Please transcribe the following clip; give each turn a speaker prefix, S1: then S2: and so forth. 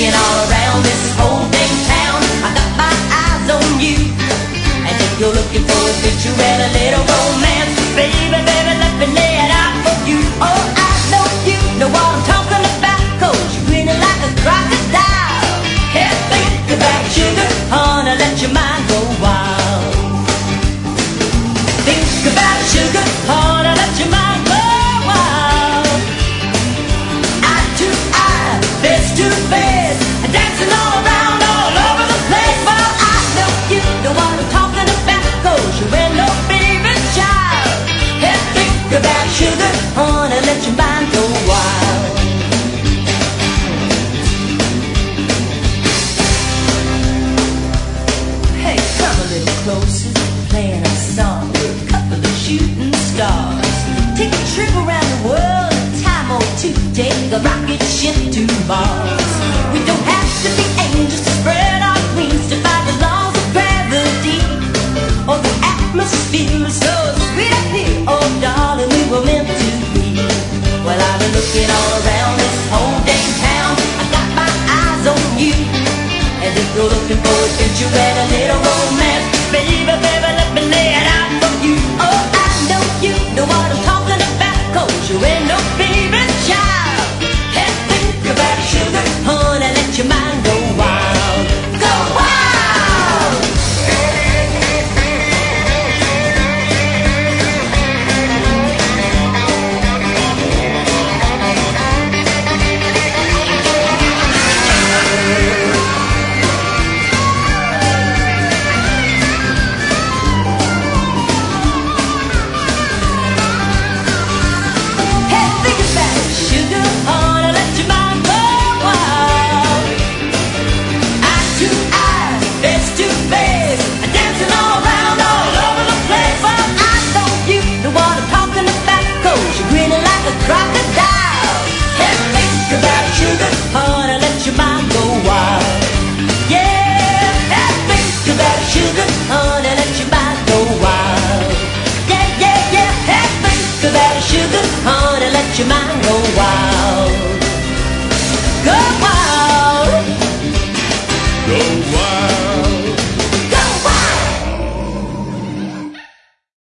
S1: looking all around this whole dang town. I got my eyes on you. And if you're looking for a picture and a little romance, baby, baby, let me lay it out for you. Oh, I know you know what I'm talking about, 'cause you're grinning like a crocodile. Hey, think about it, sugar, honey, let your mind go wild. Think about it, sugar, honey, let your mind go wild. Eye to eye, face to face, dancing all around, all over the place. Well, I know you know what I'm talking about, 'cause you ain't no baby child. Hey, think about it, sugar, honey, let your mind go wild. Hey, come a little closer, playing a song with a couple of shooting stars. Take a trip around the world, a time or two, take a rocket ship to Mars. We don't have to be angels to spread our wings, to fight the laws of gravity, or the atmosphere is so sweet up here. Oh darling, we were meant to be. Well, I've been looking all around this whole dang town. I got my eyes on you. And if you're looking for a picture and a little romance, baby, baby, let me lay it out for you. Oh, I know you know what I'm talking about, 'cause you ain't no baby child. Hey, think about it, sugar, honey, let your mind go wild. Go wild! Hey, think about it, sugar, honey, let your mind go wild. Eye to eye, face to face, dancing all around, all over the place. Well, I know you know what I'm talking about, 'cause you're grinning like a crocodile. Hey, think about it, sugar, honey, let your mind go wild. Yeah, hey, think about it, sugar, honey, let your mind go wild. Yeah, yeah, yeah, hey, think about it, sugar, honey, let your mind go wild.